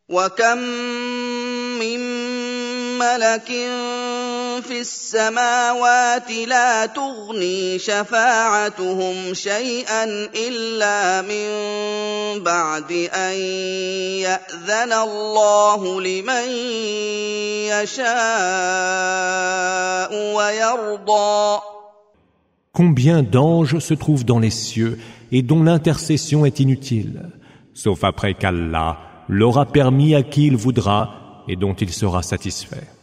وكم من ملك في السماوات لا تغني شفاعتهم شيئا إلا من بعد أن يأذن الله لمن يشاء ويرضى. Combien d'anges se trouvent dans les cieux et dont l'intercession est inutile, sauf après qu'Allah l'aura permis à qui il voudra et dont il sera satisfait.